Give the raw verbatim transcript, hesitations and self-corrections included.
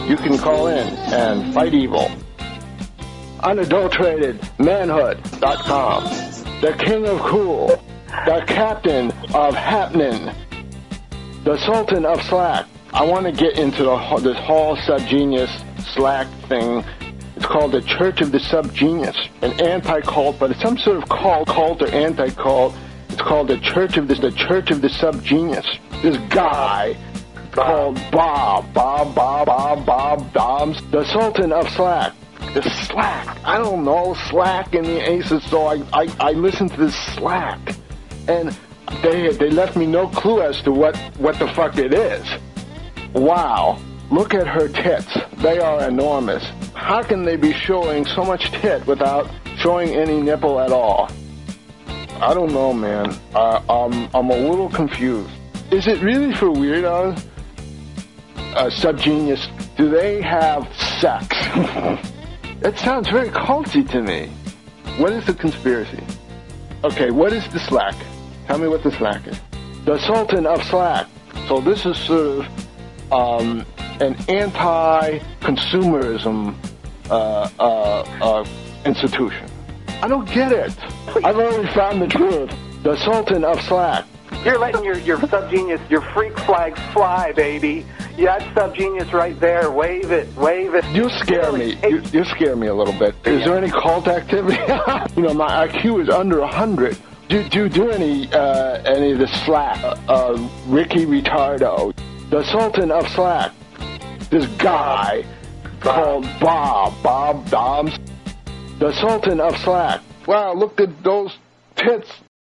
you can call in and fight evil. unadulterated manhood dot com. The king of cool. The captain of happening. The sultan of slack. I want to get into the, this whole subgenius slack thing. It's called the Church of the Subgenius, an anti-cult, but it's some sort of cult, cult or anti-cult. It's called the Church of the, the Church of the Subgenius. This guy called Bob, Bob, Bob, Bob, Bob Dobbs, the Sultan of Slack. The Slack. I don't know, Slack in the Aces, so I, I, I listened to this Slack. And they they left me no clue as to what, what the fuck it is. Wow. Look at her tits. They are enormous. How can they be showing so much tit without showing any nipple at all? I don't know, man. Uh, I'm, I'm a little confused. Is it really for weirdos? Uh, subgenius, do they have sex? That sounds very culty to me. What is the conspiracy? Okay, what is the slack? Tell me what the slack is. The Sultan of Slack. So this is sort of um, an anti-consumerism uh, uh, uh, institution. I don't get it. I've already found the truth. The Sultan of Slack. You're letting your, your subgenius, your freak flags fly, baby. Yeah, that's subgenius right there. Wave it, wave it. You scare me. You, you scare me a little bit. Is there any cult activity? You know, my I Q is under one hundred. Do, do you do any, uh, any of the slack? Uh, uh, Ricky Ritardo. The Sultan of Slack. This guy called Bob, Bob Dobbs. The Sultan of Slack. Wow, look at those tits.